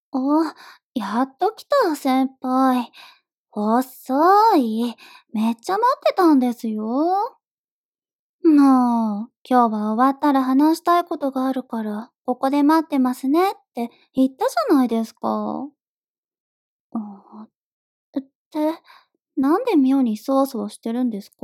あ、やっと来た先輩。遅い。めっちゃ待ってたんですよ。もう、今日は終わったら話したいことがあるから、ここで待ってますねって言ったじゃないですか。あって、なんで妙にそわそわしてるんですか？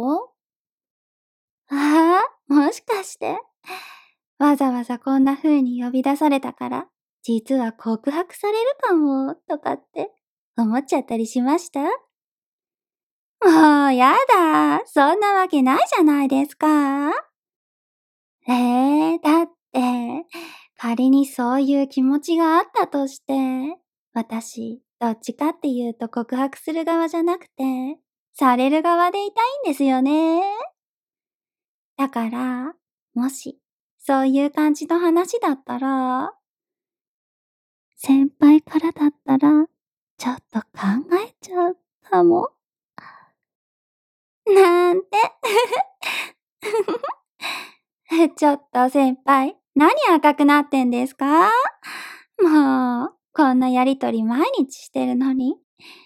ああ、もしかして、わざわざこんな風に呼び出されたから、実は告白されるかも、とかって思っちゃったりしました？もうやだ。そんなわけないじゃないですか。だって、仮にそういう気持ちがあったとして、私、どっちかっていうと告白する側じゃなくて、される側でいたいんですよね。だから、もし、そういう感じの話だったら、先輩からだったら、ちょっと考えちゃうかも。なんて。ちょっと先輩、何赤くなってんですか？もう、こんなやりとり毎日してるのに。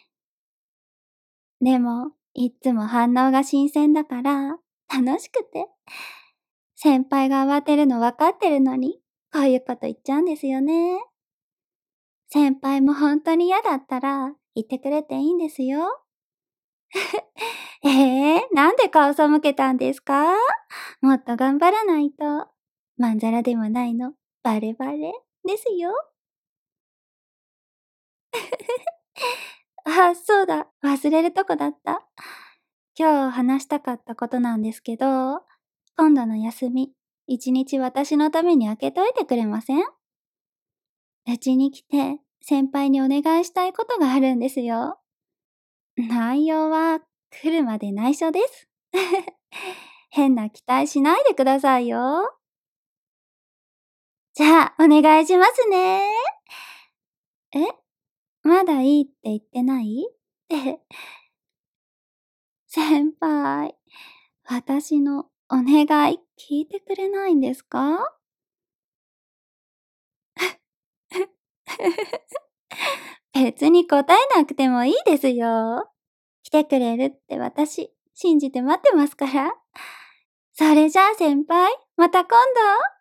でも、いっつも反応が新鮮だから、楽しくて。先輩が慌てるの分かってるのに、こういうこと言っちゃうんですよね。先輩も本当に嫌だったら、言ってくれていいんですよ。なんで顔背けたんですか？もっと頑張らないと。まんざらでもないの、バレバレですよ。あ、そうだ、忘れるとこだった。今日話したかったことなんですけど、今度の休み、一日私のために空けといてくれません？うちに来て、先輩にお願いしたいことがあるんですよ。内容は来るまで内緒です。変な期待しないでくださいよ。じゃあ、お願いしますね。え、まだいいって言ってない？先輩、私のお願い聞いてくれないんですか？別に答えなくてもいいですよ。来てくれるって私、信じて待ってますから。それじゃあ先輩、また今度。